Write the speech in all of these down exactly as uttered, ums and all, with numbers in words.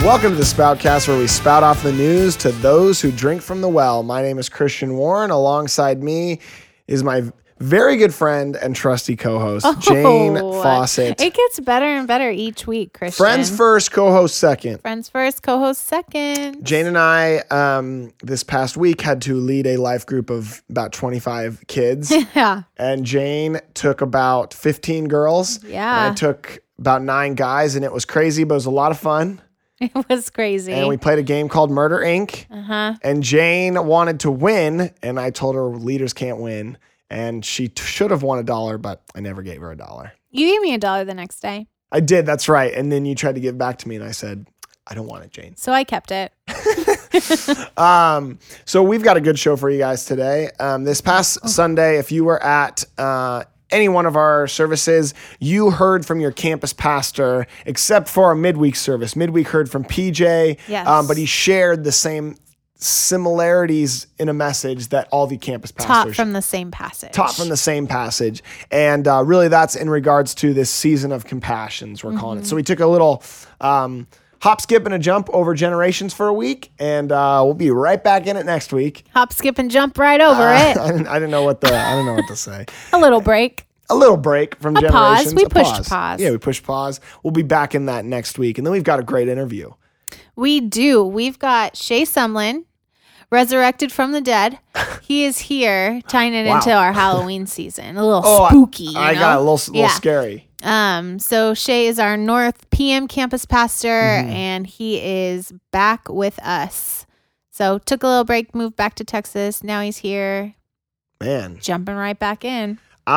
Welcome to the Spoutcast, where we spout off the news to those who drink from the well. My name is Christian Warren. Alongside me is my very good friend and trusty co-host, oh, Jane Fawcett. It gets better and better each week, Christian. Friends first, co-host second. Friends first, co-host second. Jane and I, um, this past week, had to lead a life group of about twenty-five kids. Yeah. And Jane took about fifteen girls. Yeah. And I took about nine guys, and it was crazy, but it was a lot of fun. It was crazy. And we played a game called Murder, Incorporated. Uh-huh. And Jane wanted to win, and I told her leaders can't win. And she t- should have won a dollar, but I never gave her a dollar. You gave me a dollar the next day. I did, that's right. And then you tried to give it back to me, and I said, I don't want it, Jane. So I kept it. um, so we've got a good show for you guys today. Um, this past oh. Sunday, if you were at uh, any one of our services, you heard from your campus pastor, except for our midweek service. Midweek heard from P J, yes. um, but he shared the same similarities in a message that all the campus pastors taught from the same passage. Taught from the same passage. And uh, really that's in regards to this season of compassions, we're mm-hmm. calling it. So we took a little um, hop, skip, and a jump over generations for a week, and uh, we'll be right back in it next week. Hop, skip, and jump right over uh, it. I didn't, I didn't know what the I didn't know what to say. A little break. A little break from a generations. Pause. We a pushed pause. pause. Yeah, we pushed pause. We'll be back in that next week, and then we've got a great interview. We do. We've got Shay Sumlin, resurrected from the dead. He is here, tying it wow. into our Halloween season. A little oh, spooky. I, I you know? got a little, little yeah. scary. Um, so Shay is our North P M campus pastor, mm-hmm. and he is back with us. So took a little break, moved back to Texas. Now he's here. Man. Jumping right back in.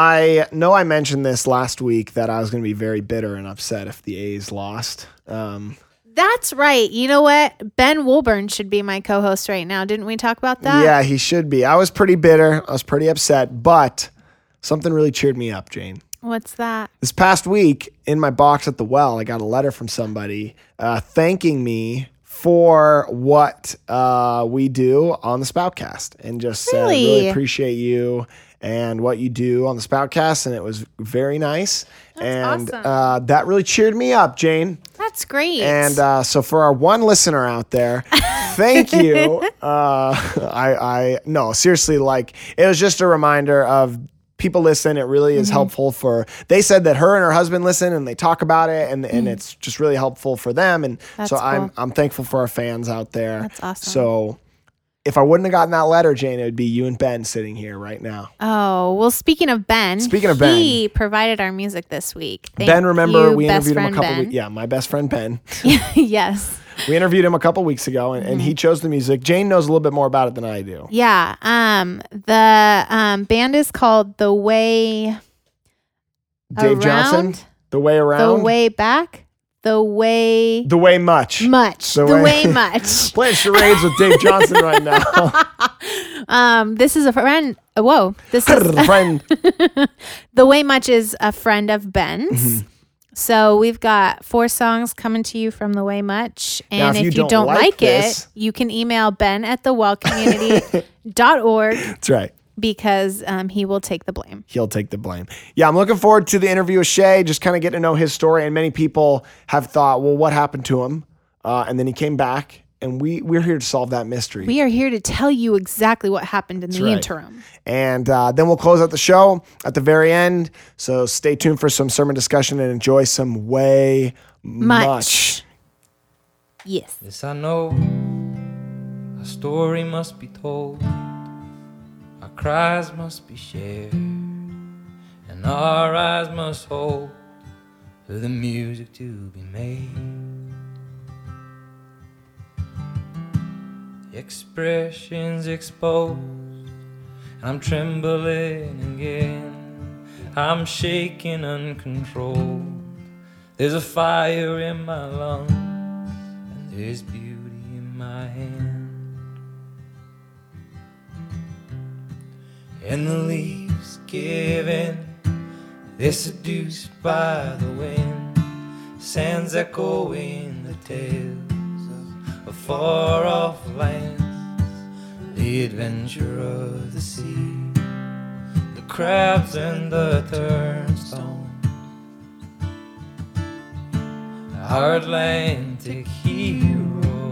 I know I mentioned this last week that I was going to be very bitter and upset if the A's lost. Um, That's right. You know what? Ben Woolburn should be my co-host right now. Didn't we talk about that? Yeah, he should be. I was pretty bitter. I was pretty upset, but something really cheered me up, Jane. What's that? This past week, in my box at the well, I got a letter from somebody uh, thanking me for what uh, we do on the Spoutcast, and just said, really? really appreciate you and what you do on the Spoutcast, and it was very nice. That's and awesome. uh, that really cheered me up, Jane. That's great. And uh, so for our one listener out there, thank you. Uh, I, I no, seriously, like it was just a reminder of people listen. It really is mm-hmm. helpful for, they said that her and her husband listen and they talk about it, and, and mm. it's just really helpful for them. And That's so cool. I'm, I'm thankful for our fans out there. That's awesome. So if I wouldn't have gotten that letter, Jane, it would be you and Ben sitting here right now. Oh, well, speaking of Ben, speaking of Ben, he provided our music this week. Thank Ben, remember you, we interviewed him a couple Ben. weeks. Yeah, my best friend Ben. Yes. We interviewed him a couple weeks ago, and, mm-hmm. and he chose the music. Jane knows a little bit more about it than I do. Yeah. Um. The um band is called The Way. Dave Around? Johnson. The Way Around. The Way Back. The way... The way much. Much. The, the way, way much. Playing charades with Dave Johnson right now. um, this is a friend... Whoa. This is... a friend. The Way Much is a friend of Ben's. Mm-hmm. So we've got four songs coming to you from The Way Much. And now, if, if you, you don't, don't like, like this, it, you can email Ben at the well community dot org. That's right. Because um, he will take the blame. He'll take the blame. Yeah, I'm looking forward to the interview with Shay, just kind of getting to know his story. And many people have thought, well, what happened to him? Uh, and then he came back, and we, we're here to solve that mystery. We are here to tell you exactly what happened in That's the right. interim. And uh, then we'll close out the show at the very end. So stay tuned for some sermon discussion and enjoy some way much. much. Yes. Yes, I know a story must be told. Our cries must be shared, and our eyes must hold for the music to be made. The expressions exposed, and I'm trembling again. I'm shaking uncontrolled. There's a fire in my lungs, and there's beauty in my hand. And the leaves give in, they're seduced by the wind. Sands echoing the tales of, of far off lands. The adventure of the sea, the crabs and the turnstones. our Atlantic hero.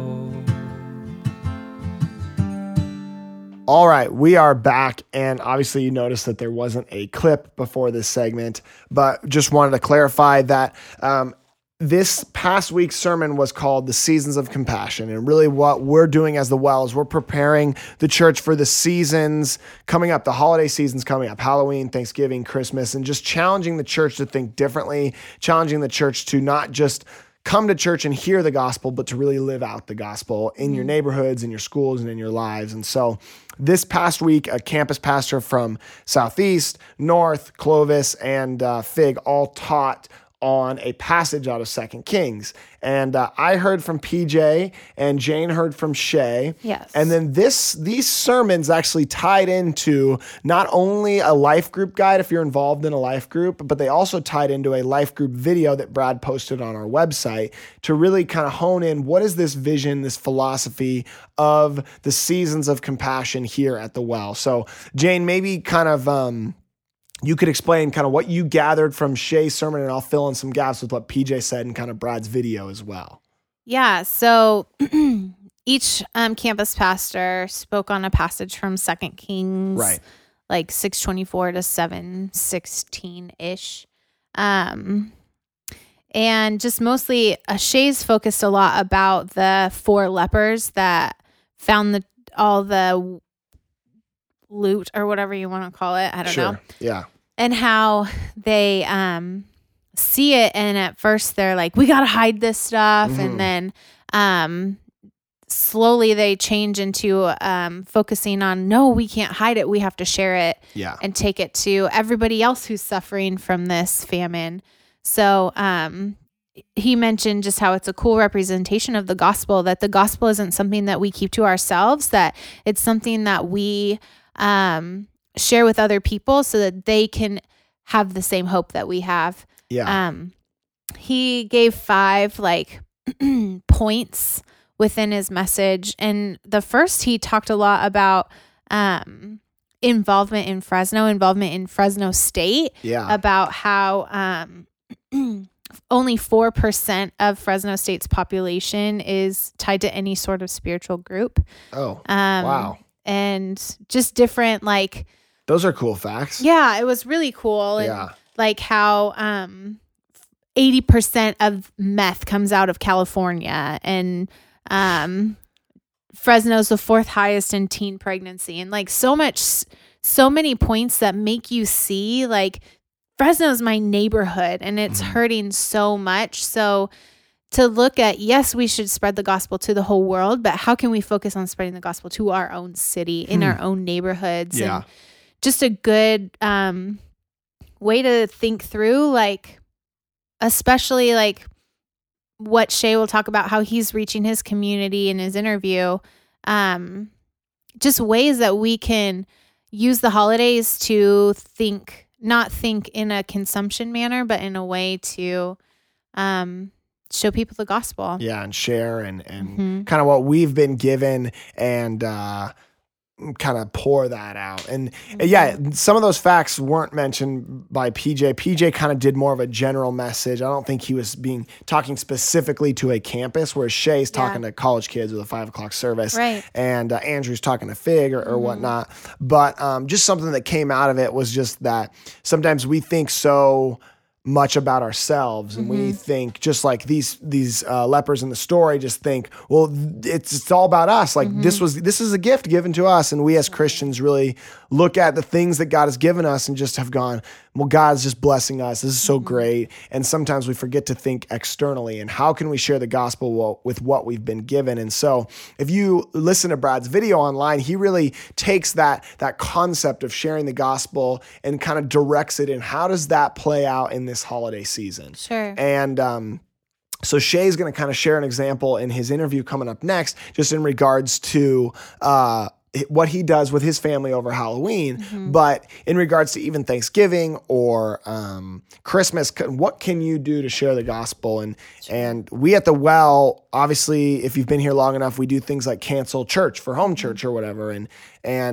All right, we are back, and obviously you noticed that there wasn't a clip before this segment, but just wanted to clarify that um, this past week's sermon was called The Seasons of Compassion, and really what we're doing as the Well is we're preparing the church for the seasons coming up, the holiday seasons coming up, Halloween, Thanksgiving, Christmas, and just challenging the church to think differently, challenging the church to not just come to church and hear the gospel, but to really live out the gospel in mm-hmm. your neighborhoods, in your schools, and in your lives. And so this past week, a campus pastor from Southeast, North, Clovis, and uh, Fig all taught on a passage out of Second Kings. And uh, I heard from P J and Jane heard from Shay. Yes. And then this these sermons actually tied into not only a life group guide if you're involved in a life group, but they also tied into a life group video that Brad posted on our website to really kind of hone in what is this vision, this philosophy of the seasons of compassion here at the Well. So Jane, maybe kind of um, you could explain kind of what you gathered from Shay's sermon, and I'll fill in some gaps with what P J said and kind of Brad's video as well. Yeah. So each um, campus pastor spoke on a passage from Second Kings, right? Like six twenty-four to seven sixteen ish. Um, and just mostly uh, Shay's focused a lot about the four lepers that found the all the loot or whatever you want to call it. I don't sure. know. Yeah. And how they um, see it. And at first they're like, we got to hide this stuff. Mm-hmm. And then um, slowly they change into um, focusing on, no, we can't hide it. We have to share it yeah. and take it to everybody else who's suffering from this famine. So um, he mentioned just how it's a cool representation of the gospel, that the gospel isn't something that we keep to ourselves, that it's something that we um, share with other people so that they can have the same hope that we have. Yeah. Um, he gave five like points within his message. And the first, he talked a lot about um, involvement in Fresno, involvement in Fresno State, yeah. about how um, only four percent of Fresno State's population is tied to any sort of spiritual group. Oh, um, wow. And just different, like, those are cool facts. yeah, it was really cool. And Yeah. like how um, eighty percent of meth comes out of California, and um, Fresno's the fourth highest in teen pregnancy, and like so much, so many points that make you see like Fresno's my neighborhood and it's Mm-hmm. hurting so much. So to look at, yes, we should spread the gospel to the whole world, but how can we focus on spreading the gospel to our own city, in Hmm. our own neighborhoods? Yeah. And just a good um, way to think through, like, especially like what Shay will talk about, how he's reaching his community in his interview. Um, just ways that we can use the holidays to think, not think in a consumption manner, but in a way to um, show people the gospel. Yeah, and share and, and Mm-hmm. kind of what we've been given and uh, kind of pour that out. And Mm-hmm. yeah, some of those facts weren't mentioned by P J. P J kind of did more of a general message. I don't think he was being talking specifically to a campus, where Shay's talking Yeah. to college kids with a five o'clock service, Right. and uh, Andrew's talking to Fig or, or Mm-hmm. whatnot. But um, just something that came out of it was just that sometimes we think so much about ourselves, and Mm-hmm. we think, just like these these uh, lepers in the story, just think, well, it's it's all about us. Like Mm-hmm. this was this is a gift given to us, and we as Christians really look at the things that God has given us and just have gone, well, God's just blessing us. This is so Mm-hmm. great. And sometimes we forget to think externally, and how can we share the gospel with what we've been given? And so if you listen to Brad's video online, he really takes that that concept of sharing the gospel and kind of directs it in how does that play out in this holiday season. Sure. And um, so Shay's going to kind of share an example in his interview coming up next, just in regards to uh, what he does with his family over Halloween. Mm-hmm. But in regards to even Thanksgiving or um, Christmas, what can you do to share the gospel? And and we at the Well, obviously, if you've been here long enough, we do things like cancel church for home church or whatever. And and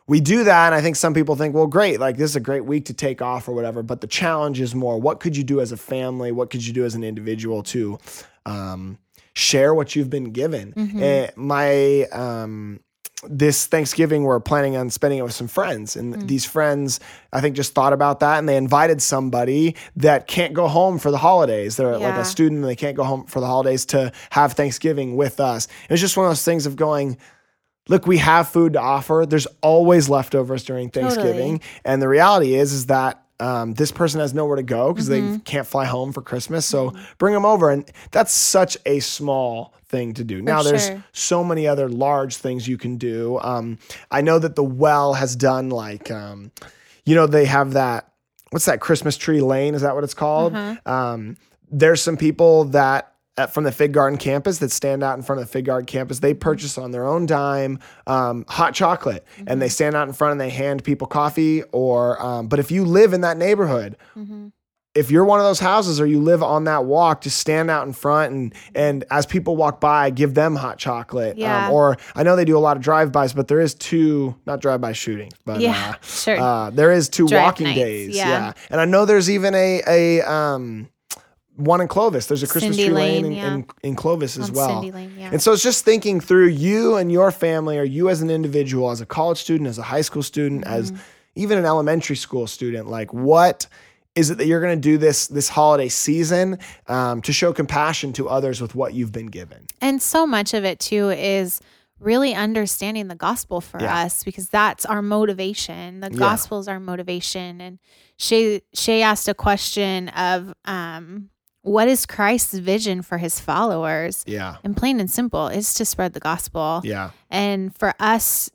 we do that. And I think some people think, well, great, like this is a great week to take off or whatever. But the challenge is more, what could you do as a family? What could you do as an individual to um, share what you've been given? Mm-hmm. Uh, my, um, this Thanksgiving, we're planning on spending it with some friends. And Mm. these friends, I think, just thought about that. And they invited somebody that can't go home for the holidays. They're like Yeah. a student and they can't go home for the holidays to have Thanksgiving with us. It was just one of those things of going, look, we have food to offer. There's always leftovers during Thanksgiving. Totally. And the reality is, is that um, this person has nowhere to go because Mm-hmm. they can't fly home for Christmas. So bring them over. And that's such a small thing to do. Now, there's sure. so many other large things you can do. Um, I know that the Well has done like, um, you know, they have that, what's that, Christmas Tree Lane? Is that what it's called? Uh-huh. Um, there's some people that at, from the Fig Garden campus that stand out in front of the Fig Garden campus. They purchase on their own dime um, hot chocolate, Mm-hmm. and they stand out in front and they hand people coffee. Or, um, but if you live in that neighborhood, Mm-hmm. if you're one of those houses or you live on that walk, just stand out in front and and as people walk by, give them hot chocolate. Yeah. Um, or I know they do a lot of drive-bys, but there is two, not drive-by shootings, but Yeah, uh, sure. uh, there is two Drive walking nights, days. yeah. Yeah. And I know there's even a a um one in Clovis. There's a Christmas Cindy tree lane, Lane, in, yeah. in, in Clovis as On well. Cindy Lane, yeah. And so it's just thinking through you and your family, or you as an individual, as a college student, as a high school student, as Mm-hmm. even an elementary school student, like what is it that you're going to do this this holiday season um, to show compassion to others with what you've been given? And so much of it too is really understanding the gospel for Yeah. us, because that's our motivation. The Yeah. gospel is our motivation. And Shay Shay asked a question of um, what is Christ's vision for his followers? Yeah. And plain and simple is to spread the gospel. Yeah. And for us,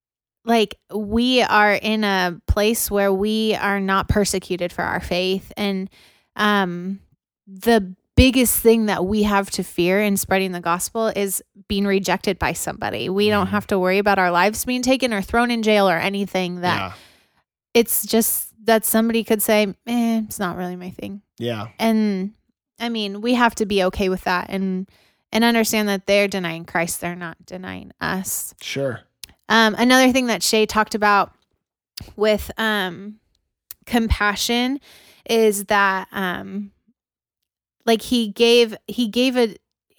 like, we are in a place where we are not persecuted for our faith. And um, the biggest thing that we have to fear in spreading the gospel is being rejected by somebody. We don't have to worry about our lives being taken or thrown in jail or anything. That Yeah. it's just that somebody could say, eh, it's not really my thing. Yeah. And I mean, we have to be okay with that and and understand that they're denying Christ. They're not denying us. Sure. Um, another thing that Shay talked about with um, compassion is that, um, like he gave he gave a,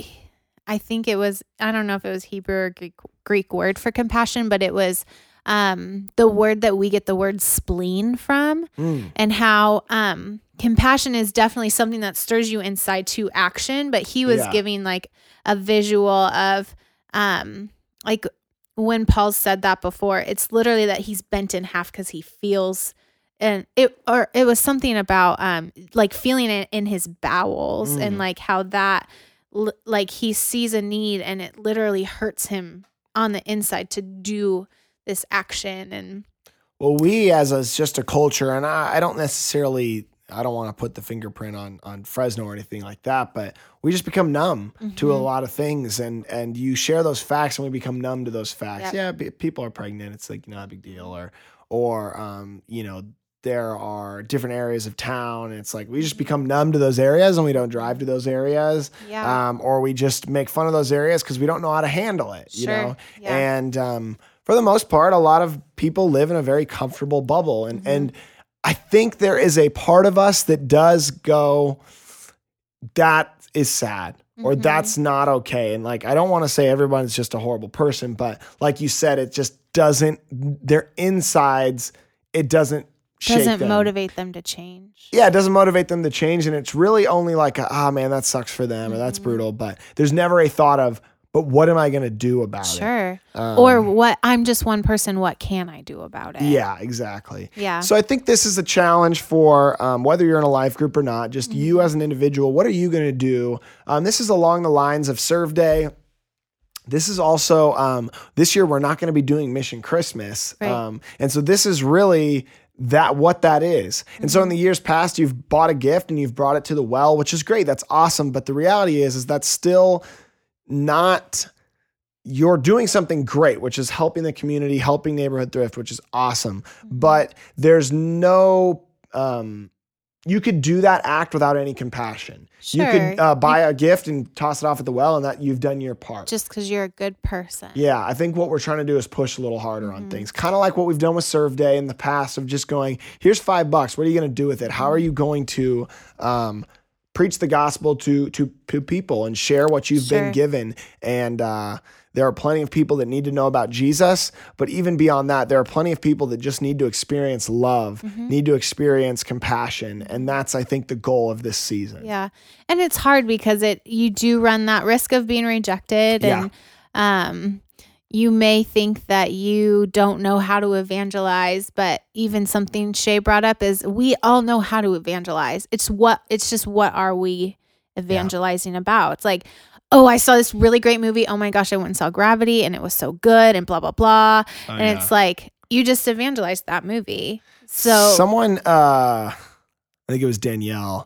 I think it was, I don't know if it was Hebrew or Greek, Greek word for compassion, but it was um, the word that we get the word spleen from, Mm. and how um, compassion is definitely something that stirs you inside to action. But he was Yeah. giving like a visual of um, like when Paul said that before, it's literally that he's bent in half because he feels, and it or it was something about um like feeling it in his bowels, Mm. and like how that l- like he sees a need and it literally hurts him on the inside to do this action. And Well, we as a, just a culture, and I, I don't necessarily, I don't want to put the fingerprint on on Fresno or anything like that, but we just become numb to a Mhm. lot of things, and and you share those facts, and we become numb to those facts. Yep. Yeah, p- people are pregnant; it's like not a big deal, or or um, you know, there are different areas of town, and it's like we just become numb to those areas, and we don't drive to those areas, yeah, um, or we just make fun of those areas because we don't know how to handle it, you Sure. know, Yeah. and um, for the most part, a lot of people live in a very comfortable bubble. And, Mhm. and I think there is a part of us that does go, that is sad, or Mhm. that's not okay. And like, I don't want to say everyone's just a horrible person, but like you said, it just doesn't, their insides, it doesn't shake doesn't them. motivate them to change. Yeah, it doesn't motivate them to change. And it's really only like, ah, oh, man, that sucks for them, or that's Mhm. brutal. But there's never a thought of, but what am I going to do about it? Sure. Um, Or what, I'm just one person, what can I do about it? Yeah, exactly. Yeah. So I think this is a challenge for um, whether you're in a life group or not, just you Mm-hmm. as an individual. What are you going to do? Um, this is along the lines of Serve Day. This is also, um, this year we're not going to be doing Mission Christmas. Right. Um, and so this is really that what that is. And so in Mm-hmm. the years past, you've bought a gift and you've brought it to the well, which is great. That's awesome. But the reality is, is that's still not, you're doing something great, which is helping the community, helping Neighborhood Thrift, which is awesome. Mm-hmm. But there's no, um, you could do that act without any compassion. Sure. You could uh, buy a gift and toss it off at the well, and that you've done your part. Just because you're a good person. Yeah, I think what we're trying to do is push a little harder mm-hmm. on things. Kind of like what we've done with Serve Day in the past of just going, here's five bucks. What are you going to do with it? How are you going to um, preach the gospel to, to to people and share what you've Sure. been given? And uh, there are plenty of people that need to know about Jesus, but even beyond that, there are plenty of people that just need to experience love, mm-hmm. need to experience compassion, and that's, I think, the goal of this season. Yeah, and it's hard because it you do run that risk of being rejected, and yeah. um, you may think that you don't know how to evangelize, but even something Shay brought up is we all know how to evangelize. It's what it's just what are we evangelizing yeah. about? It's like, oh, I saw this really great movie. Oh my gosh, I went and saw Gravity and it was so good and blah, blah, blah. Oh, and yeah. it's like, you just evangelized that movie. So someone, uh, I think it was Danielle.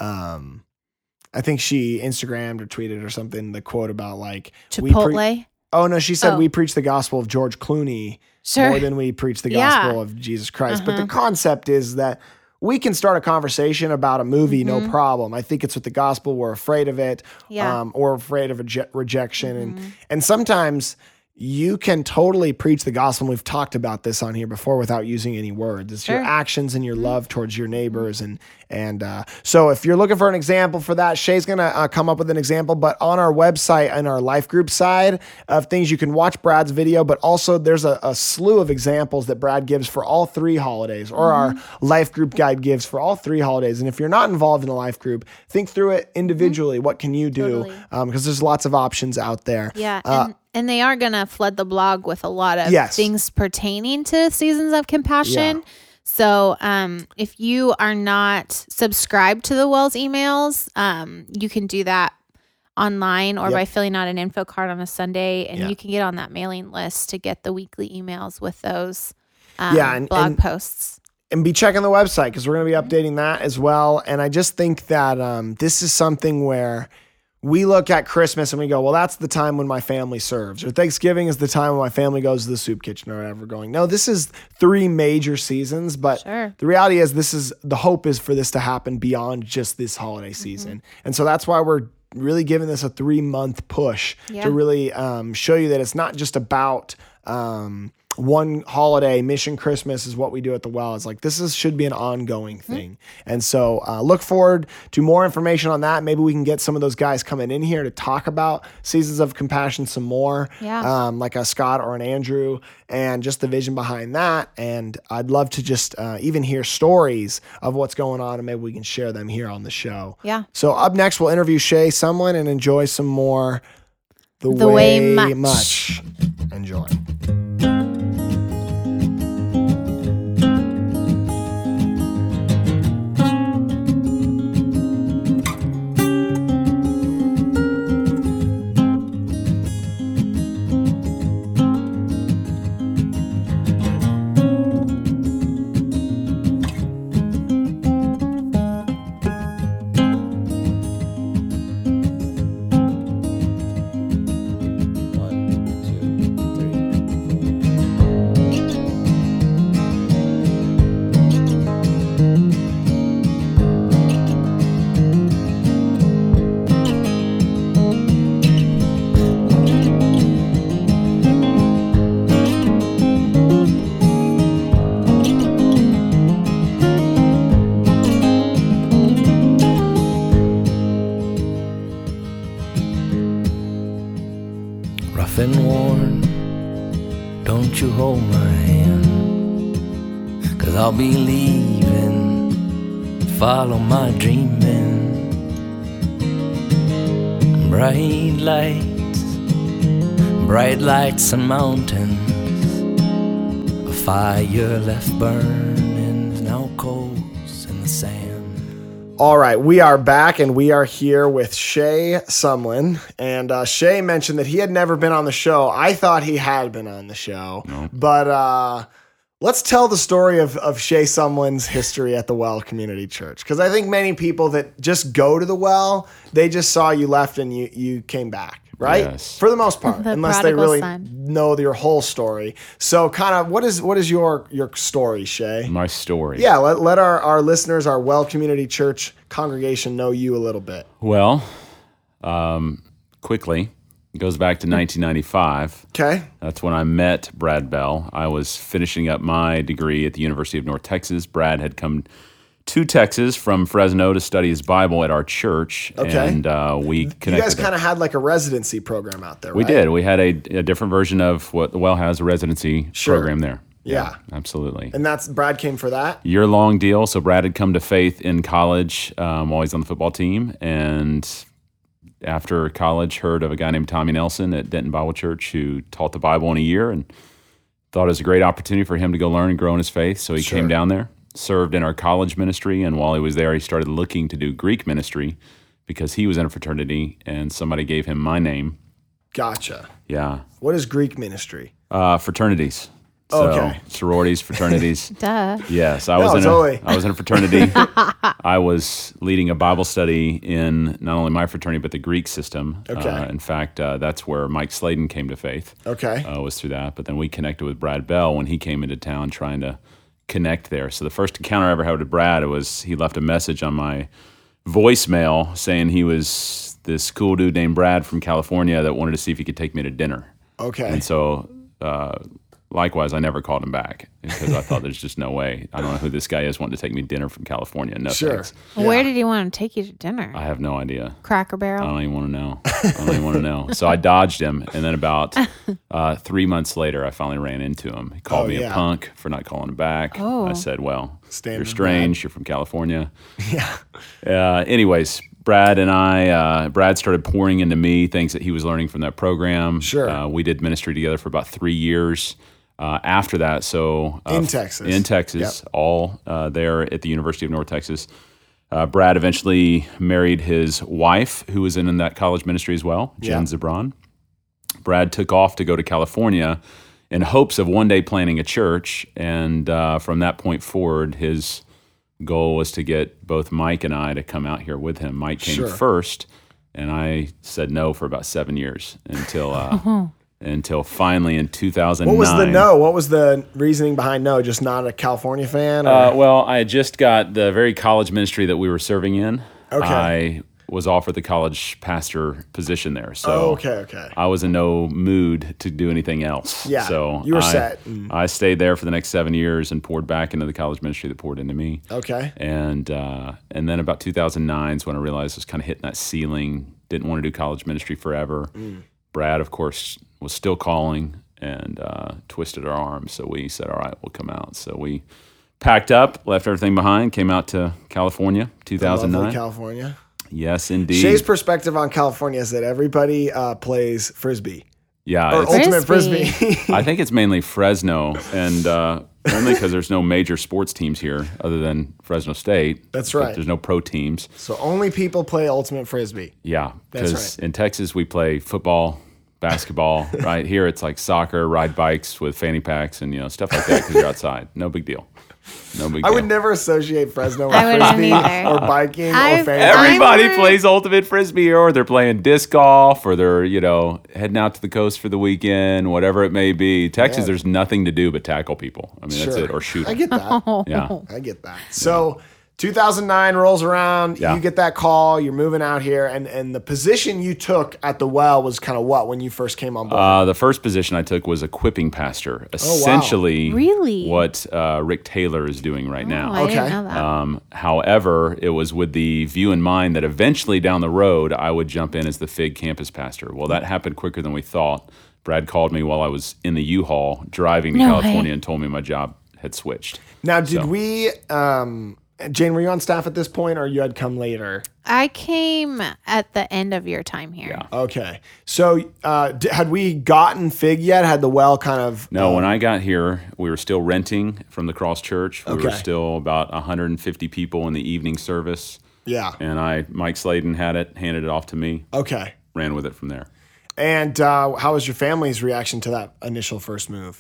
Um, I think she Instagrammed or tweeted or something, the quote about like, Chipotle. We pre- oh no, she said oh. we preach the gospel of George Clooney sure. more than we preach the gospel yeah. of Jesus Christ. Uh-huh. But the concept is that we can start a conversation about a movie, mm-hmm. no problem. I think it's with the gospel. We're afraid of it, yeah. um, or afraid of reje- rejection. Mm-hmm. And and sometimes you can totally preach the gospel. And we've talked about this on here before without using any words. It's sure. your actions and your love towards your neighbors. And and uh, so if you're looking for an example for that, Shay's going to uh, come up with an example. But on our website and our life group side of things, you can watch Brad's video. But also there's a, a slew of examples that Brad gives for all three holidays, or mm-hmm. our life group guide gives for all three holidays. And if you're not involved in a life group, think through it individually. Mm-hmm. What can you do? Because totally. um, there's lots of options out there. Yeah. Uh, and- And they are going to flood the blog with a lot of yes. things pertaining to Seasons of Compassion. Yeah. So um, if you are not subscribed to the Wells emails, um, you can do that online or yep. by filling out an info card on a Sunday. And yeah. you can get on that mailing list to get the weekly emails with those um, yeah, and, blog and, posts. And be checking the website because we're going to be updating that as well. And I just think that um, this is something where we look at Christmas and we go, well, that's the time when my family serves, or Thanksgiving is the time when my family goes to the soup kitchen or whatever going, no, this is three major seasons, but sure. the reality is this is the hope is for this to happen beyond just this holiday season. Mm-hmm. And so that's why we're really giving this a three month push yeah. to really um, show you that it's not just about, um, one holiday. Mission Christmas is what we do at the well. It's like, this is should be an ongoing thing. Mm-hmm. And so uh, look forward to more information on that. Maybe we can get some of those guys coming in here to talk about Seasons of Compassion some more, yeah. um, like a Scott or an Andrew, and just the vision behind that. And I'd love to just uh, even hear stories of what's going on, and maybe we can share them here on the show. Yeah. So up next, we'll interview Shay Sumlin and enjoy some more The, the Way, way much. much. Enjoy. And worn, don't you hold my hand, 'cause I'll be leaving, follow my dreaming. Bright lights, bright lights and mountains, a fire left burning, now coals in the sand. All right, we are back, and we are here with Shay Sumlin. And uh, Shay mentioned that he had never been on the show. I thought he had been on the show. No. But uh, let's tell the story of, of Shay Sumlin's history at the Well Community Church. Because I think many people that just go to the Well, they just saw you left and you, you came back. right? Yes. For the most part, The unless they prodigal really son. know your whole story. So kind of what is what is your your story, Shay? My story. Yeah, let, let our, our listeners, our Well Community Church congregation know you a little bit. Well, um, quickly, it goes back to nineteen ninety-five. Okay. That's when I met Brad Bell. I was finishing up my degree at the University of North Texas. Brad had come to Texas from Fresno to study his Bible at our church. Okay. And uh, we connected. You guys there. kind of had like a residency program out there, We right? did. We had a, a different version of what the Well has, a residency Sure. program there. Yeah. Absolutely. And that's Brad came for that? Year long deal. So Brad had come to faith in college um, while he's on the football team. And after college, heard of a guy named Tommy Nelson at Denton Bible Church who taught the Bible in a year and thought it was a great opportunity for him to go learn and grow in his faith. So he Sure. came down there, served in our college ministry. And while he was there, he started looking to do Greek ministry because he was in a fraternity and somebody gave him my name. Gotcha. Yeah. What is Greek ministry? Uh, fraternities. So Okay. sororities, fraternities. Duh. Yes, I No, was in totally. a I was in a fraternity. I was leading a Bible study in not only my fraternity but the Greek system. Okay. Uh, in fact, uh, that's where Mike Sladen came to faith. Okay. Uh, was through that. But then we connected with Brad Bell when he came into town, trying to connect there. So the first encounter I ever had with Brad, it was he left a message on my voicemail saying he was this cool dude named Brad from California that wanted to see if he could take me to dinner. Okay. And so, uh, likewise, I never called him back because I thought there's just no way. I don't know who this guy is wanting to take me dinner from California. No Sure. thanks. Where did he want to take you to dinner? I have no idea. Cracker I Barrel. don't even want to know. I don't even want to know. So I dodged him, and then about uh, three months later, I finally ran into him. He called Oh, me yeah. a punk for not calling him back. Oh. I said, "Well, Standard you're strange. You're from California." Yeah. Uh, anyways, Brad and I, uh, Brad started pouring into me things that he was learning from that program. Sure. Uh, we did ministry together for about three years. Uh, after that, so uh, In Texas. in Texas, all uh, there at the University of North Texas. Uh, Brad eventually married his wife, who was in, in that college ministry as well, Jen Yeah. Zebron. Brad took off to go to California in hopes of one day planting a church, and uh, from that point forward, his goal was to get both Mike and I to come out here with him. Mike came Sure. first, and I said no for about seven years until uh, until finally in two thousand nine. What was the no? What was the reasoning behind no? Just not a California fan? Or? Uh, well, I had just got the very college ministry that we were serving in. Okay. I was offered the college pastor position there. So Oh, okay, okay. I was in no mood to do anything else. Yeah, So you were I, set. Mm. I stayed there for the next seven years and poured back into the college ministry that poured into me. Okay. And uh, and then about two thousand nine is when I realized I was kind of hitting that ceiling. Didn't want to do college ministry forever. Mm. Brad, of course, was still calling and uh, twisted our arms. So we said, all right, we'll come out. So we packed up, left everything behind, came out to California, two thousand nine. Lovely California. Yes, indeed. Shay's perspective on California is that everybody uh, plays frisbee yeah, or it's- ultimate Frisbee. frisbee. I think it's mainly Fresno, and uh, only because there's no major sports teams here other than Fresno State. That's But right. There's no pro teams. So only people play ultimate frisbee. Yeah, That's because right. in Texas we play football, basketball. Right here it's like soccer, ride bikes with fanny packs, and you know stuff like that because you're outside. No big deal. No big I deal. would never associate Fresno with I wouldn't frisbee either. or biking or I've- fantasy. Everybody I'm- plays ultimate frisbee, or they're playing disc golf, or they're you know heading out to the coast for the weekend, whatever it may be. Texas, Yeah. there's nothing to do but tackle people. I mean, that's Sure. it, or shoot. I 'em. get that. Yeah. I get that. So two thousand nine rolls around, Yeah. you get that call, you're moving out here, and, and the position you took at the well was kind of what when you first came on board? Uh, the first position I took was equipping pastor, essentially Really? what uh, Rick Taylor is doing right Oh, now. I didn't Okay. know that. Um, however, it was with the view in mind that eventually down the road I would jump in as the Fig campus pastor. Well, that happened quicker than we thought. Brad called me while I was in the U-Haul driving to No California way. and told me my job had switched. now, did so- we, um, Jane, were you on staff at this point or you had come later? I came at the end of your time here. Yeah. Okay. So uh, d- had we gotten Fig yet? Had the well kind of. No, uh, when I got here, we were still renting from the Cross Church. We were Okay. still about one hundred fifty people in the evening service. Yeah. And I, Mike Sladen had it, handed it off to me, Okay. ran with it from there. And uh, how was your family's reaction to that initial first move?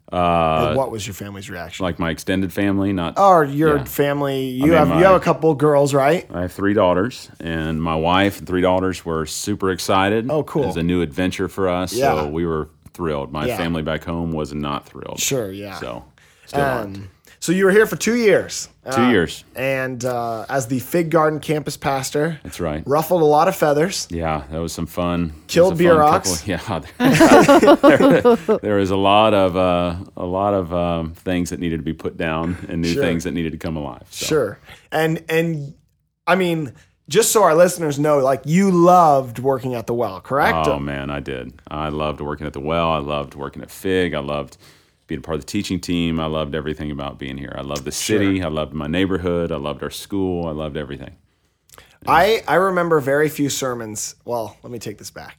Uh, or what was your family's reaction? like my extended family, not. Or your yeah. family, you mean, have my- you have a couple girls, right? I have three daughters, and my wife and three daughters were super excited. Oh, cool. It was a new adventure for us, Yeah. so we were thrilled. My Yeah. family back home was not thrilled. Sure, yeah. So, still aren't. Um, so you were here for two years. Two Uh, years. And uh, as the Fig Garden campus pastor, That's right. ruffled a lot of feathers. Yeah, that was some fun. It Killed was a fun Bureaucrats. couple- Yeah, there, there was a lot of uh, a lot of um, things that needed to be put down and new Sure. things that needed to come alive. So. Sure. And and I mean, just so our listeners know, like you loved working at the well, correct? Oh man, I did. I loved working at the well. I loved working at Fig. I loved being a part of the teaching team. I loved everything about being here. I loved the city. Sure. I loved my neighborhood. I loved our school. I loved everything. I, I remember very few sermons. Well, let me take this back.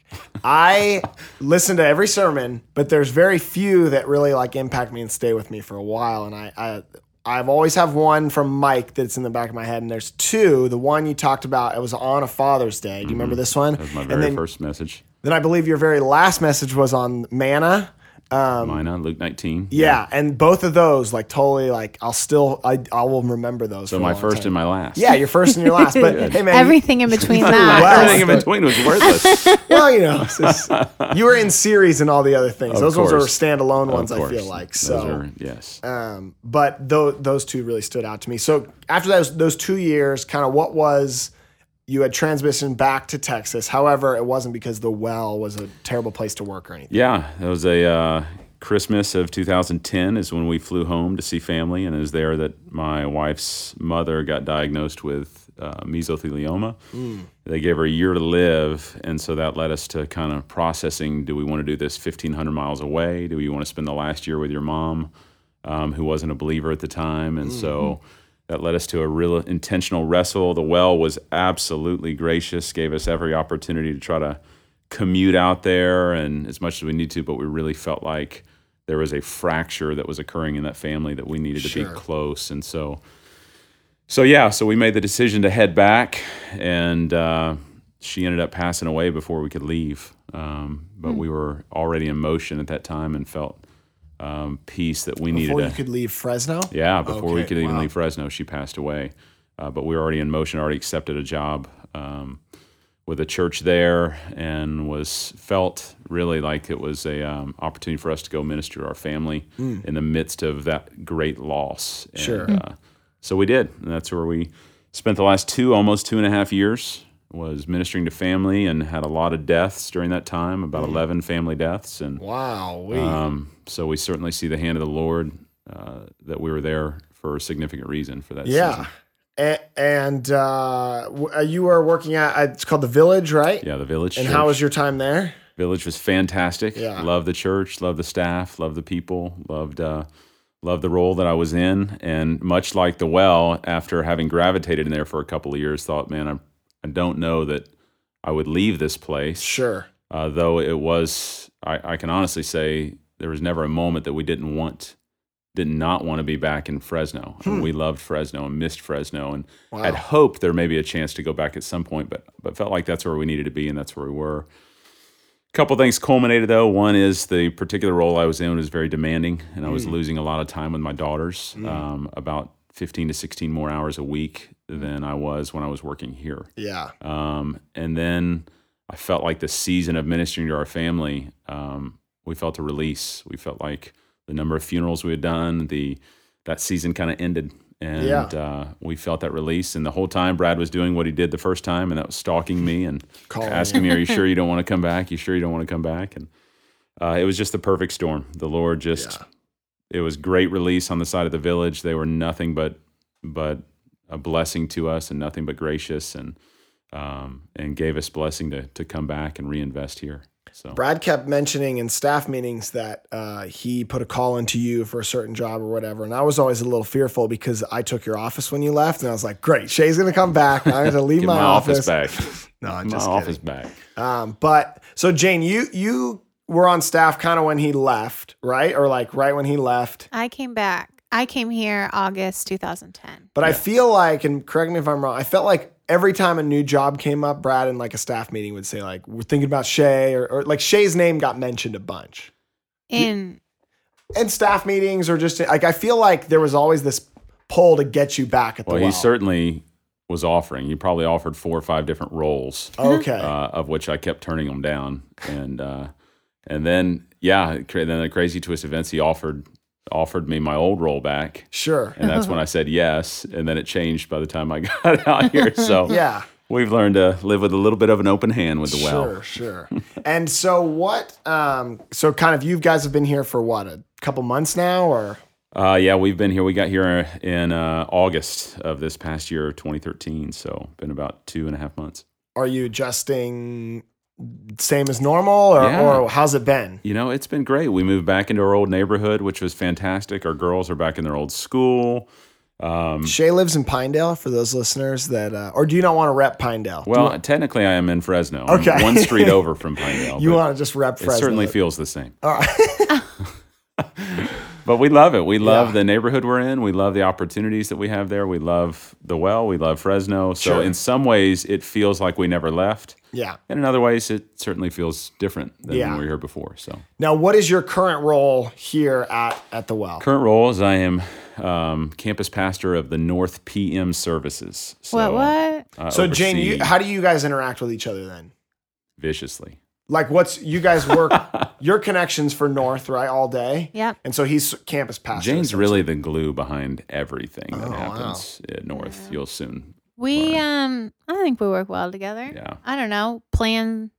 I listen to every sermon, but there's very few that really like impact me and stay with me for a while. And I, I I've always have one from Mike that's in the back of my head, and there's two. The one you talked about, it was on a Father's Day. Do you remember this one? That was my And very then, first message. then I believe your very last message was on manna. Um, Mine on Luke nineteen. Yeah, and both of those, like totally, like I'll still, I, I will remember those. So for a my long first time. and my last. Yeah, your first and your last. But hey, man, you- Everything in between that. Wow. Everything in between was worthless. well, you know, it's just- you were in series and all the other things. Of Those ones are course. standalone Of ones. I course. feel like Those so. are, yes. Um, but those those two really stood out to me. So after those those two years, kind of what was you had transitioned back to Texas. However, it wasn't because the well was a terrible place to work or anything. Yeah, that was a uh, Christmas of two thousand ten is when we flew home to see family, and it was there that my wife's mother got diagnosed with uh, mesothelioma. Mm. They gave her a year to live, and so that led us to kind of processing, do we want to do this fifteen hundred miles away? Do we want to spend the last year with your mom, um, who wasn't a believer at the time? And so that led us to a real intentional wrestle. The well was absolutely gracious, gave us every opportunity to try to commute out there and as much as we need to, but we really felt like there was a fracture that was occurring in that family that we needed to Sure. be close. And so, so yeah, so we made the decision to head back, and uh, she ended up passing away before we could leave. Um, but we were already in motion at that time and felt um, peace that we Before needed you to. could leave Fresno. Yeah, before we Okay, could even wow. leave Fresno, she passed away. Uh, but we were already in motion, already accepted a job um, with a church there, and was felt really like it was a um, opportunity for us to go minister to our family in the midst of that great loss. And, Sure. Uh, so we did, and that's where we spent the last two, almost two and a half years, was ministering to family, and had a lot of deaths during that time, about eleven family deaths, and Wow. We, um, so we certainly see the hand of the Lord, uh, that we were there for a significant reason for that yeah. season. A- and uh, w- uh, you were working at uh, it's called the Village, right? Yeah, the Village And Church. how was your time there? Village was fantastic. Yeah. Loved the church, loved the staff, loved the people, loved uh, loved the role that I was in. And much like the well, after having gravitated in there for a couple of years, thought, man, I, I don't know that I would leave this place. Sure. Uh, though it was, I, I can honestly say there was never a moment that we didn't want, did not want to be back in Fresno. And we loved Fresno and missed Fresno, and Hmm. Wow. had hoped there may be a chance to go back at some point, but but felt like that's where we needed to be, and that's where we were. A couple things culminated though. One is the particular role I was in was very demanding, and I was Hmm. losing a lot of time with my daughters, um, about fifteen to sixteen more hours a week than I was when I was working here. Yeah. Um, and then I felt like the season of ministering to our family, um, we felt a release. We felt like the number of funerals we had done, the that season kind of ended, and Yeah. uh, we felt that release. And the whole time, Brad was doing what he did the first time, and that was stalking me and Calling asking me, "Are you sure you don't want to come back? You sure you don't want to come back?" And uh, it was just the perfect storm. The Lord just, Yeah. it was great release on the side of the Village. They were nothing but but a blessing to us, and nothing but gracious, and um, and gave us blessing to to come back and reinvest here. So Brad kept mentioning in staff meetings that uh, he put a call into you for a certain job or whatever. And I was always a little fearful because I took your office when you left. And I was like, great, Shay's going to come back. I'm going to leave get my, my office, office. back. No, I'm my just office kidding. back. Um, but so Jane, you, you were on staff kind of when he left, right? Or like right when he left. I came back. I came here August two thousand ten. But I feel like, and correct me if I'm wrong, I felt like every time a new job came up, Brad in like a staff meeting would say like, we're thinking about Shay, or, or like Shay's name got mentioned a bunch. In and staff meetings or just like I feel like there was always this pull to get you back at the Well, well. he certainly was offering. He probably offered four or five different roles, Okay. uh, of which I kept turning them down. And uh, and then yeah, cra- then the crazy twist of events, he offered offered me my old role back, Sure. and that's when I said yes. And then it changed by the time I got out here. So Yeah. we've learned to live with a little bit of an open hand with the well. Sure, sure. And so what? Um, so kind of you guys have been here for what, a couple months now, or? Uh, yeah, we've been here. We got here in uh, August of this past year, twenty thirteen. So been about two and a half months. Are you adjusting same as normal, or, Yeah. or how's it been? You know, it's been great. We moved back into our old neighborhood, which was fantastic. Our girls are back in their old school. Um, Shay lives in Pinedale, for those listeners that, uh, or do you not want to rep Pinedale? Do well, technically, I am in Fresno. I'm Okay. one street over from Pinedale. you but want to just rep it Fresno? certainly feels the same. All right. But we love it. We love Yeah. the neighborhood we're in. We love the opportunities that we have there. We love the well. We love Fresno. So Sure. in some ways, it feels like we never left. Yeah. And in other ways, it certainly feels different than Yeah. when we were here before. So Now, what is your current role here at, at the well? current role is I am um, campus pastor of the North P M services. So, What? What? uh, So, Jane, you, oversee how do you guys interact with each other then? viciously. Like, what's you guys work your connections for North, right, all day? Yep. And so he's campus pastor. Jane's essentially. really the glue behind everything that Oh, wow. happens at North. You'll soon. We Right. um I think we work well together. Yeah. I don't know. Plan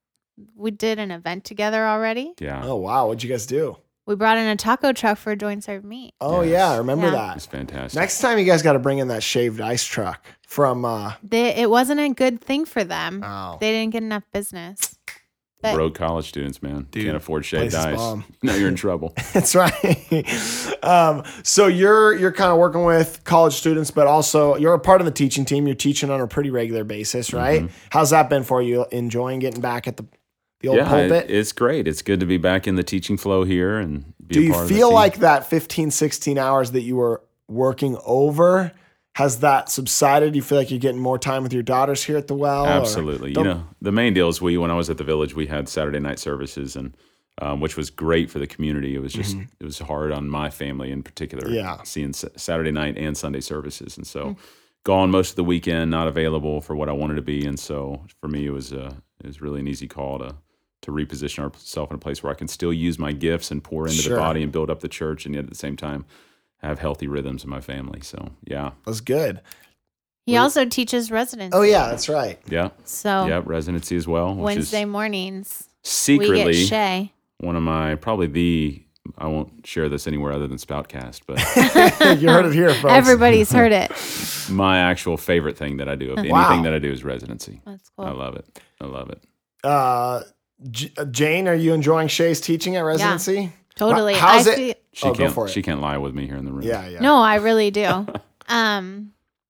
we did an event together already. Yeah. Oh wow, what'd you guys do? We brought in a taco truck for Join Serve Meat. Oh Yes. yeah, I remember Yeah. It's that. fantastic. Next time you guys got to bring in that shaved ice truck from. uh They, it wasn't a good thing for them. Oh, They didn't get enough business. But Road college students, man. Dude, Can't afford shaved place is ice. bomb. No, you're in trouble. that's right. um, so you're you're kind of working with college students, but also you're a part of the teaching team. You're teaching on a pretty regular basis, right? Mm-hmm. How's that been for you? Enjoying getting back at the the old yeah, pulpit? it- it's great. It's good to be back in the teaching flow here and be Do a you part of the feel team. like that fifteen, sixteen hours that you were working over, has that subsided? Do you feel like you're getting more time with your daughters here at the well? or Absolutely. You don't- know, the main deal is we, when I was at the village, we had Saturday night services, and um, which was great for the community. It was just, it was hard on my family in particular, Mm-hmm. Yeah. seeing S- Saturday night and Sunday services. And so gone most of the weekend, not available for what I wanted to be. And so for me, it was, uh, it was really an easy call to, to reposition ourselves in a place where I can still use my gifts and pour into Sure. the body and build up the church, and yet at the same time have healthy rhythms in my family. So yeah, That's good. he also teaches residency. Oh yeah, that's right. yeah, So yeah, residency as well, which Wednesday is mornings we secretly get Shay. one of my probably the I won't share this anywhere other than Spoutcast, but You heard it here, folks. Everybody's heard it. my actual favorite thing that I do of anything Wow. that I do is residency. That's I cool. love it. I love it. Uh, J- uh, Jane, are you enjoying Shay's teaching at residency? Totally. How's I it? feel- She Oh, go can't for it. she can't lie with me here in the room. Yeah, yeah. No, I really do. um,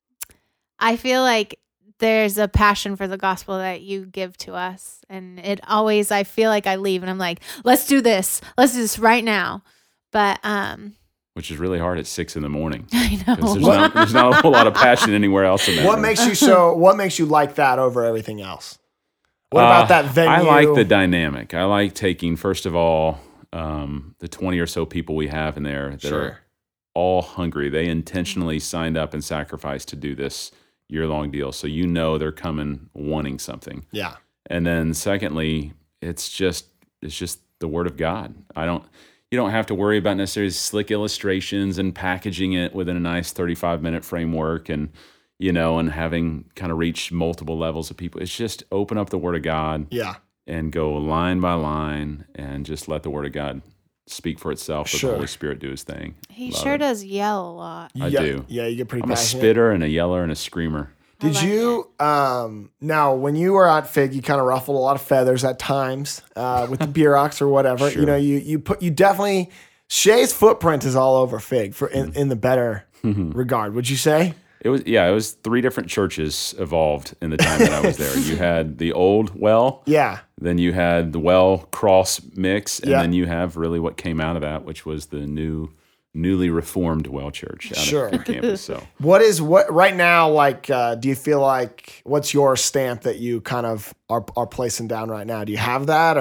I feel like there's a passion for the gospel that you give to us. And it always, I feel like I leave and I'm like, let's do this. Let's do this right now. But um, Which is really hard at six in the morning. I 'Cause There's know. not, there's not a whole lot of passion anywhere else in that What room. makes you so? What makes you like that over everything else? What Uh, about that venue? I like the dynamic. I like taking, first of all, um, the twenty or so people we have in there that Sure. are all hungry. They intentionally signed up and sacrificed to do this year long deal. So you know they're coming wanting something. Yeah, And then secondly, it's just it's just the word of God. I don't you don't have to worry about necessarily slick illustrations and packaging it within a nice thirty-five minute framework and you know and having kind of reach multiple levels of people. It's just open up the word of God yeah, and go line by line and just let the word of God speak for itself. Let Sure. the Holy Spirit do his thing. He Love sure it. does yell a lot. I yeah, do. Yeah, you get pretty I'm a passionate. spitter and a yeller and a screamer. I Did like you um now when you were at Fig, you kind of ruffled a lot of feathers at times uh, with the Burex or whatever. Sure. You know, you you put you definitely Shay's footprint is all over Fig for in, in the better regard. Would you say? It was yeah, it was three different churches evolved in the time that I was there. You had the old well, Yeah, then you had the well cross mix, and Yeah. then you have really what came out of that, which was the new newly reformed well church out Sure. at campus. So What is what right now? Like, uh, do you feel like what's your stamp that you kind of are are placing down right now? Do you have that or?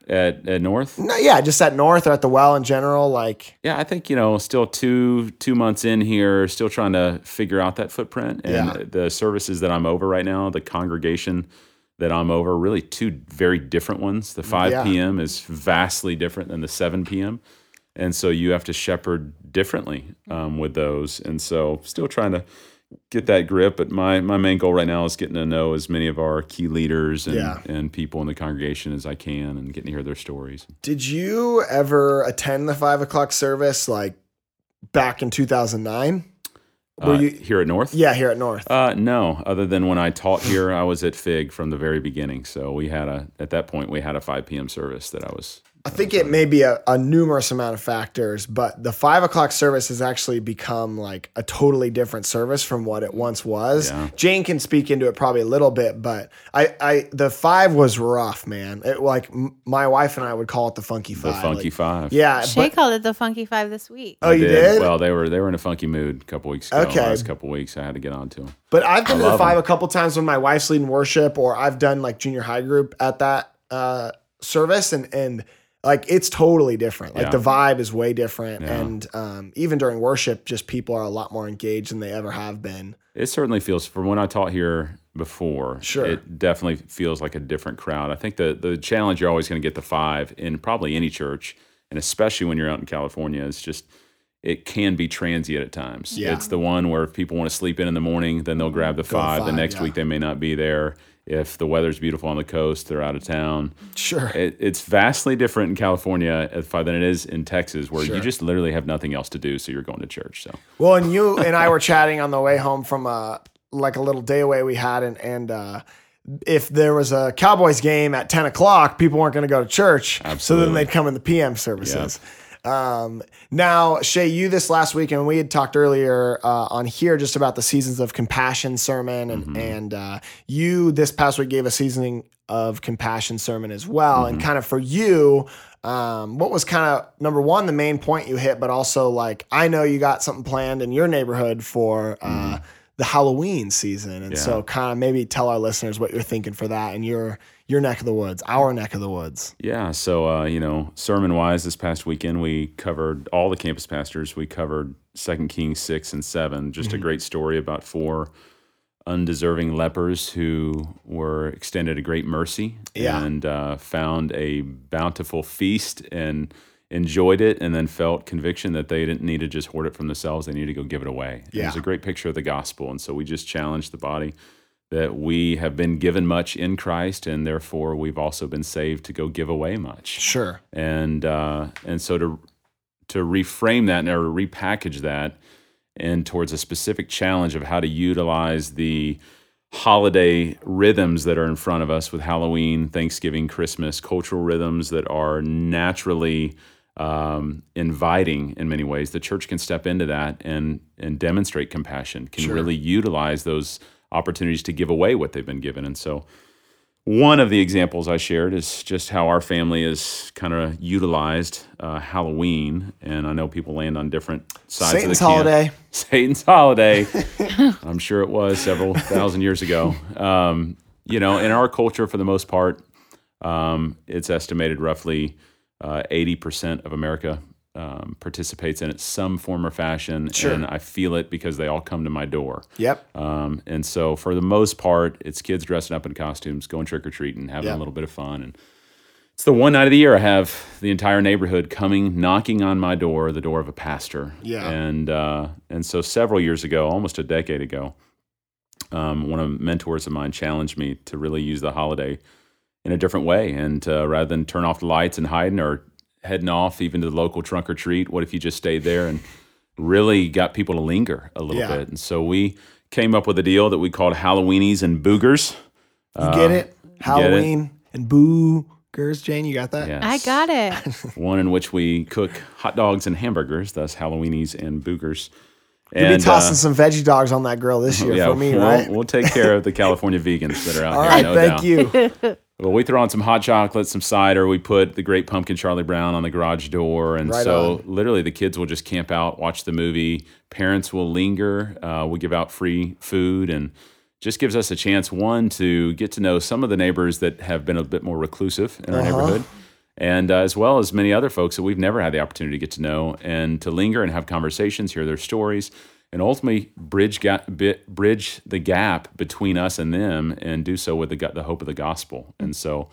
At at North? No, yeah, just at North or at the Well in general. Like, Yeah, I think, you know, still two two months in here, still trying to figure out that footprint. And Yeah. the services that I'm over right now, the congregation that I'm over, really two very different ones. The five Yeah. p.m. is vastly different than the seven p.m. And so you have to shepherd differently um, with those. And so still trying to get that grip. But my, my main goal right now is getting to know as many of our key leaders and, Yeah. and people in the congregation as I can and getting to hear their stories. did you ever attend the five o'clock service like back in two thousand nine? Were Uh, you? here at North? Yeah, here at North. Uh, no, other than when I taught here, I was at Fig from the very beginning. So we had a, at that point, we had a five p.m. service that I was. I think it may be a, a numerous amount of factors, but the five o'clock service has actually become like a totally different service from what it once was. Yeah. Jane can speak into it probably a little bit, but I, I the five was rough, man. It, like m- my wife and I would call it the funky The five. Funky Like, Five. yeah, Shay but called it the Funky Five this week. oh, you did? Well, they were they were in a funky mood a couple weeks ago. Okay. Last couple weeks, I had to get on to them. But I've been to the love five them. a couple times when my wife's leading worship, or I've done like junior high group at that uh, service, and and like it's totally different. Like Yeah. the vibe is way different, Yeah. and um, even during worship, just people are a lot more engaged than they ever have been. It certainly feels, from when I taught here before, Sure. it definitely feels like a different crowd. I think the the challenge you're always going to get the five in probably any church, and especially when you're out in California, is just it can be transient at times. Yeah. It's the one where if people want to sleep in in the morning, then they'll grab the Go five. The five, next yeah. week they may not be there. If the weather's beautiful on the coast, they're out of town. Sure. It, it's vastly different in California at five than it is in Texas, where Sure. you just literally have nothing else to do, so you're going to church. So Well, and you and I were chatting on the way home from uh like a little day away we had, and and uh, if there was a Cowboys game at ten o'clock, people weren't going to go to church, so Absolutely. then they'd come in the P M services. Um, now, Shay, you this last week, and we had talked earlier uh, on here just about the Seasons of Compassion sermon, and Mm-hmm. and uh, you this past week gave a Seasoning of Compassion sermon as well, Mm-hmm. and kind of for you. Um, what was kind of number one, the main point you hit, but also like, I know you got something planned in your neighborhood for, uh, the Halloween season. And Yeah. so kind of maybe tell our listeners what you're thinking for that in your, your neck of the woods, our neck of the woods. Yeah, so uh, you know, sermon wise, this past weekend we covered all the campus pastors. We covered Second Kings six and seven. Just a great story about four undeserving lepers who were extended a great mercy Yeah. and uh, found a bountiful feast and enjoyed it, and then felt conviction that they didn't need to just hoard it from themselves; they needed to go give it away. And Yeah. It was a great picture of the gospel, and so we just challenged the body that we have been given much in Christ, and therefore we've also been saved to go give away much. Sure. And uh, and so to to reframe that or repackage that and towards a specific challenge of how to utilize the holiday rhythms that are in front of us with Halloween, Thanksgiving, Christmas, cultural rhythms that are naturally um, inviting in many ways. The church can step into that and and demonstrate compassion, can Sure. really utilize those opportunities to give away what they've been given. And so one of the examples I shared is just how our family has kind of utilized uh, Halloween, and I know people land on different sides Satan's of the camp. holiday. Satan's holiday. I'm sure it was several thousand years ago. Um, you know, in our culture, for the most part, um, it's estimated roughly uh, eighty percent of America um, participates in it some form or fashion, Sure. and I feel it because they all come to my door. Yep. Um, and so for the most part, it's kids dressing up in costumes, going trick-or-treating, having Yeah. a little bit of fun. And it's the one night of the year I have the entire neighborhood coming, knocking on my door, the door of a pastor. Yeah. And uh, and so several years ago, almost a decade ago, um, one of the mentors of mine challenged me to really use the holiday in a different way. And uh, rather than turn off the lights and hiding or heading off even to the local trunk or treat, what if you just stayed there and really got people to linger a little Yeah. bit? And so we came up with a deal that we called Halloweenies and Boogers. You get it? Uh, get it? Halloween and boogers. Jane, you got that? Yes. I got it. One in which we cook hot dogs and hamburgers, thus Halloweenies and Boogers. You'll be And, tossing uh, some veggie dogs on that grill this year yeah, for me, we'll, right? we'll take care of the California vegans that are out All here. right, no thank doubt. you. Well, we throw on some hot chocolate, some cider. We put the Great Pumpkin Charlie Brown on the garage door. And Right so on. literally the kids will just camp out, watch the movie. Parents will linger. Uh, we give out free food, and just gives us a chance, one, to get to know some of the neighbors that have been a bit more reclusive in our Uh-huh. neighborhood. and uh, as well as many other folks that we've never had the opportunity to get to know and to linger and have conversations, hear their stories, and ultimately bridge ga- bit, bridge the gap between us and them, and do so with the the hope of the gospel. And so,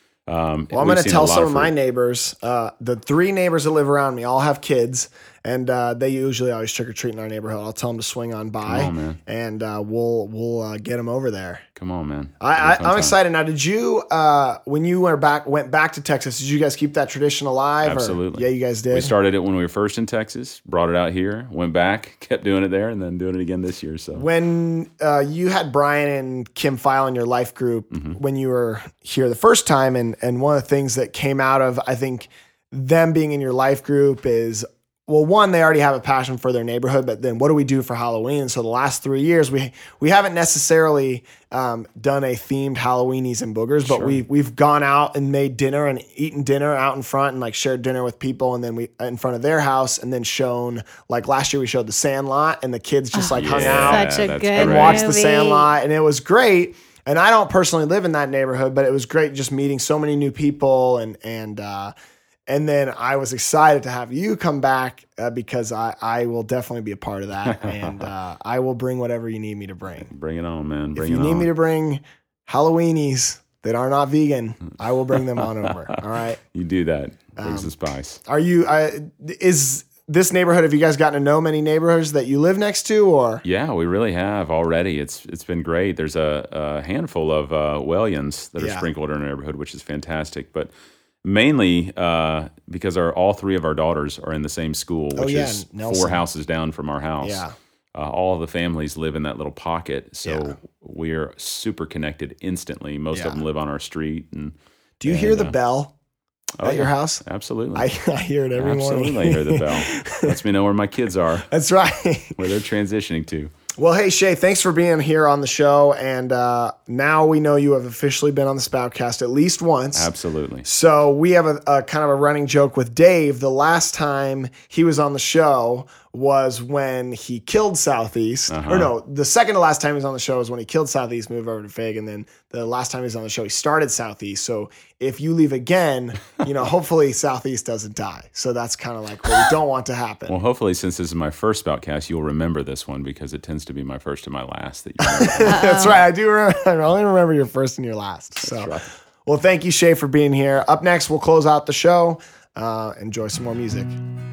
um, well, I'm we've going to seen a tell lot some of fruit. my neighbors. Uh, the three neighbors that live around me all have kids, and uh, they usually always trick or treat in our neighborhood. I'll tell them to swing on by, Come on, man. and uh, we'll we'll uh, get them over there. Come on, man. I, It'll be a I, fun I'm time. excited. Now, did you, uh, when you went back, went back to Texas, did you guys keep that tradition alive? or- Absolutely. yeah, you guys did. We started it when we were first in Texas, brought it out here, went back, kept doing it there, and then doing it again this year. So When uh, you had Brian and Kim File in your life group Mm-hmm. when you were here the first time, and and one of the things that came out of, I think, them being in your life group is, well, one, they already have a passion for their neighborhood, but then what do we do for Halloween? So the last three years, we we haven't necessarily um, done a themed Halloweenies and boogers, but Sure. we we've gone out and made dinner and eaten dinner out in front and like shared dinner with people, and then we in front of their house, and then shown, like last year we showed The Sandlot, and the kids just like hung yeah. out Such a that's good and great. watched The movie. Sandlot, and it was great. And I don't personally live in that neighborhood, but it was great just meeting so many new people, and and uh, and then I was excited to have you come back uh, because I, I will definitely be a part of that, and uh, I will bring whatever you need me to bring. bring it on, man. Bring If you it need on. me to bring Halloweenies that are not vegan, I will bring them on over. All right. you do that. Brings Um, the spice. Are you? Uh, is this neighborhood? Have you guys gotten to know many neighborhoods that you live next to, or? Yeah, we really have already. It's it's been great. There's a, a handful of uh, Wellians that are Yeah. sprinkled in our neighborhood, which is fantastic. But mainly uh, because our all three of our daughters are in the same school, which Oh, yeah, is Nelson. four houses down from our house. Yeah. Uh, all of the families live in that little pocket, so Yeah. we are super connected instantly. Most Yeah. of them live on our street, and Do you hear And, the uh, bell oh, at your yeah, house? absolutely, I, I hear it every absolutely morning. I hear the bell. Lets me know where my kids are, That's right. where they're transitioning to. Well, hey, Shay, thanks for being here on the show. And uh, now we know you have officially been on the Spoutcast at least once. Absolutely. So we have a, a kind of a running joke with Dave. The last time he was on the show was when he killed Southeast. Uh-huh. Or no, the second to last time he was on the show was when he killed Southeast, moved over to Fig. And then the last time he was on the show, he started Southeast. So if you leave again, you know, hopefully Southeast doesn't die. So that's kind of like what we don't want to happen. Well, hopefully, since this is my first Spoutcast, you'll remember this one because it tends to be my first and my last. That you remember. That's right. I do remember. I only remember your first and your last. So, right. well, thank you, Shay, for being here. Up next, we'll close out the show. Uh, enjoy some more music.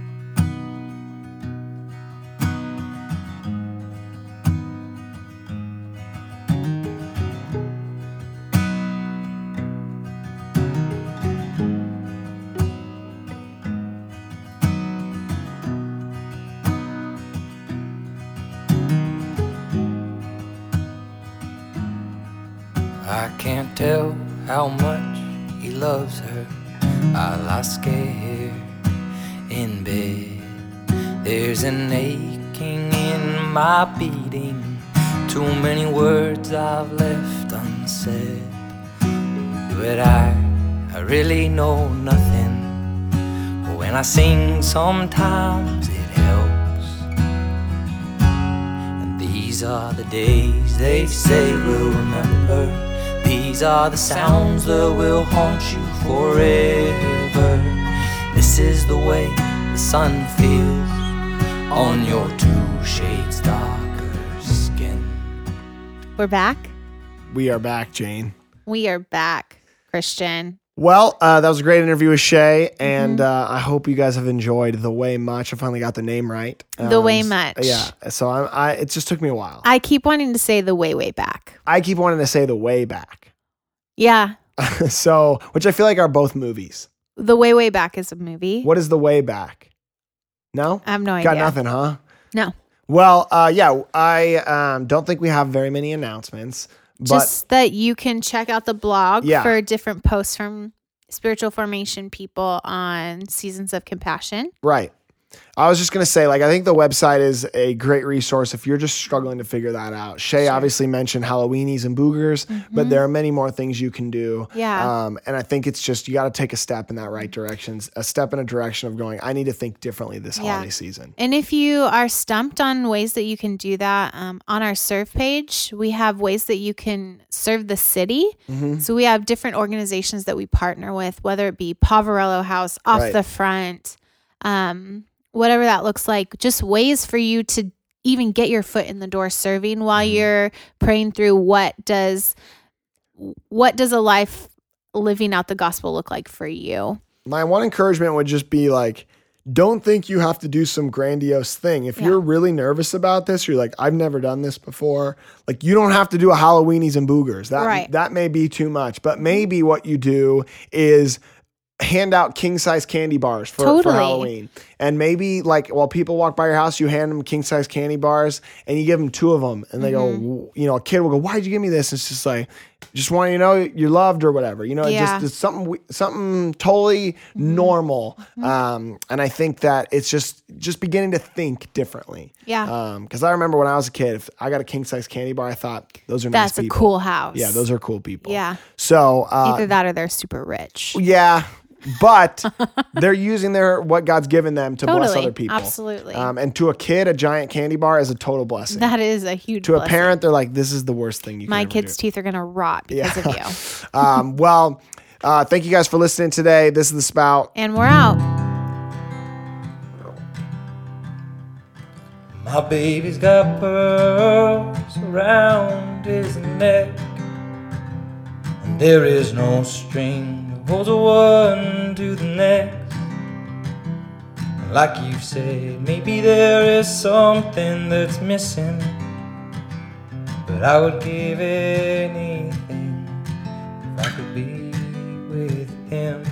I can't tell how much he loves her. I lie scared in bed. There's an aching in my beating. Too many words I've left unsaid. But I, I really know nothing. When I sing, sometimes it helps. And these are the days they say we'll remember. These are the sounds that will haunt you forever. This is the way the sun feels on your two shades darker skin. We're back. We are back, Jane. We are back, Christian. Well, uh, that was a great interview with Shay, and uh, I hope you guys have enjoyed The Way Much. I finally got the name right. The Um, Way Much. Yeah. So I, I, it just took me a while. I keep wanting to say the way, way back. I keep wanting to say The Way Back. Yeah. So, which I feel like are both movies. The Way, Way Back is a movie. What is The Way Back? No? I have no idea. Got nothing, huh? No. Well, uh, yeah, I um, don't think we have very many announcements, but Just that you can check out the blog Yeah. for different posts from spiritual formation people on Seasons of Compassion. right. I was just going to say, like, I think the website is a great resource if you're just struggling to figure that out. Shay Sure. obviously mentioned Halloweenies and boogers, but there are many more things you can do. Yeah. Um, and I think it's just, you got to take a step in that right direction, a step in a direction of going, I need to think differently this Yeah. holiday season. And if you are stumped on ways that you can do that, um, on our serve page, we have ways that you can serve the city. Mm-hmm. So we have different organizations that we partner with, whether it be Poverello House, Off Right. the Front, um, whatever that looks like, just ways for you to even get your foot in the door serving while Mm-hmm. you're praying through what does what does a life living out the gospel look like for you. My one encouragement would just be like, don't think you have to do some grandiose thing. If Yeah. you're really nervous about this, you're like, I've never done this before. Like, you don't have to do a Halloweenies and boogers. That Right. that may be too much. But maybe what you do is hand out king size candy bars for, for Totally. Halloween. And maybe like while people walk by your house, you hand them king size candy bars and you give them two of them. And they Mm-hmm. go, you know, a kid will go, why'd you give me this? It's just like, just want you to know you're loved or whatever. You know, it Yeah. Mm-hmm. just it's something we- something totally normal. Um, and I think that it's just just beginning to think differently. Yeah. Um, because I remember when I was a kid, if I got a king size candy bar, I thought those are That's nice a people. cool house. Yeah, those are cool people. Yeah. So uh, Either that or they're super rich. yeah, but they're using their what God's given them to bless Totally. other people. Absolutely. Um, and to a kid, a giant candy bar is a total blessing. That is a huge to a blessing. parent, they're like, this is the worst thing you My can ever kids' do. teeth are going to rot because of you. um, well, uh, thank you guys for listening today. This is The Spout. And we're out. My baby's got pearls around his neck, and there is no string that holds a one to the next. Like you said, maybe there is something that's missing, but I would give anything if I could be with him.